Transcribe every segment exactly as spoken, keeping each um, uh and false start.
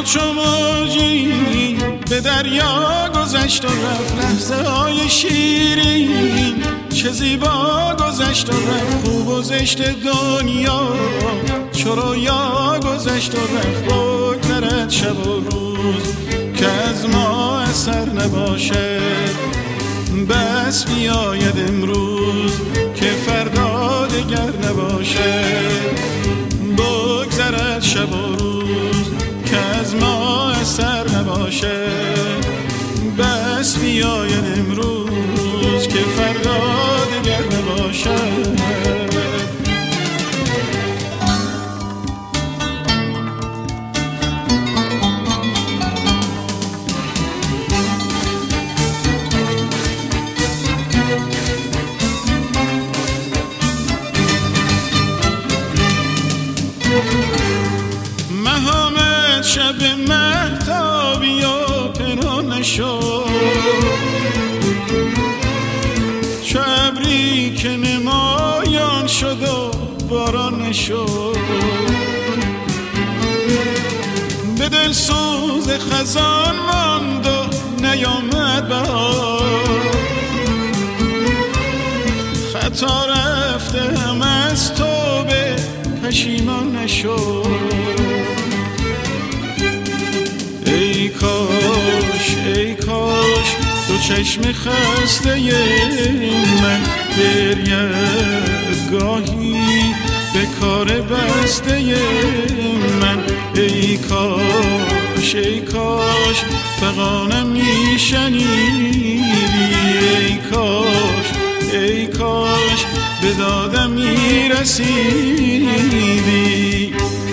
چو موجی به دریا گذشت و رفت، لحظه های شیرین چه زیبا گذشت و رفت. خوب و زشت دنیا چو رویا گذشت و رفت. بگذرد شب و روز که از ما اثر نباشد، بس بیاید امروز که فردا دگر نباشد. بگذرد شب و روز که از ما اثر نباشد، بس بیاید امروز که فردا دگر نباشد. مهامت شب مهتابی و پنهان شد، چو ابری که نمایان شد و باران شد. به دل سوز خزان ماند و نیامد بهار، خطا رفته هم از توبه پشیمان نشد. ای کاش ای کاش دو چشم خسته من گریه گاهی به کار بسته من. ای کاش ای کاش فغانم میشنیدی، ای کاش ای کاش به دادم میرسیدی.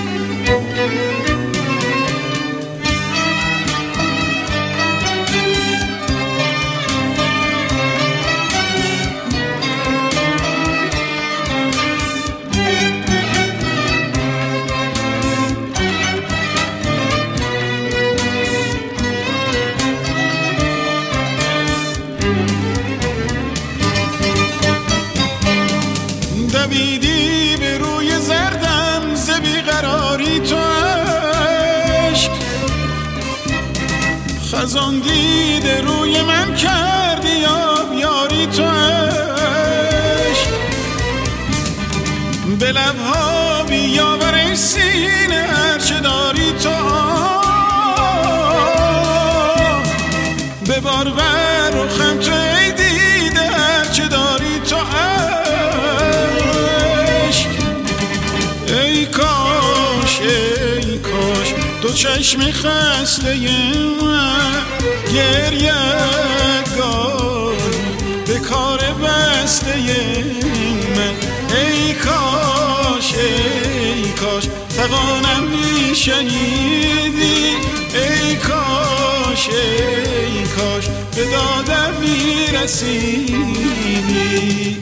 دویدی به روی زردم ز بیقراری تو عشق، خزان دیده روی من کردی آبیاری تو عشق. به لبها بیاور ای سینه هرچه داری تو آه، به بار بر رخم تو ای دیده هرچه داری تو عشق. ای کاش ای کاش دو چشم خسته من گریه گاهی به کار بسته من. ای کاش ای کاش فغانم میشنیدی، ای کاش ای کاش به دادم میرسیدی.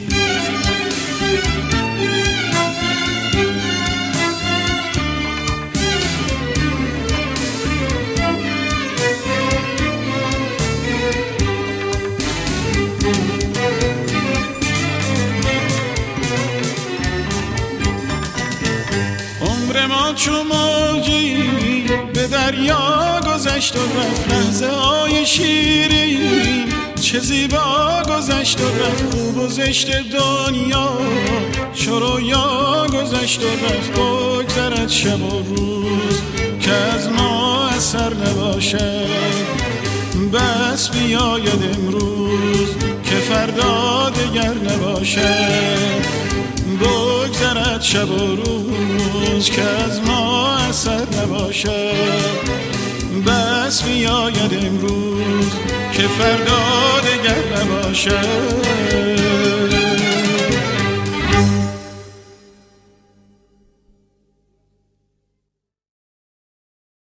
عمر ما چو موجی به دریا گذشت و رفت، لحظه های شیرین چه زیبا گذشت و رفت. خوب و زشت دنیا چو رویا گذشت و رفت. بگذرد شب و روز که از ما اثر نباشد، بس بیاید امروز که فردا دگر نباشد. بگذرد شب و روز که از ما اثر نباشد، بس بیاید امروز که فردا دگر نباشد.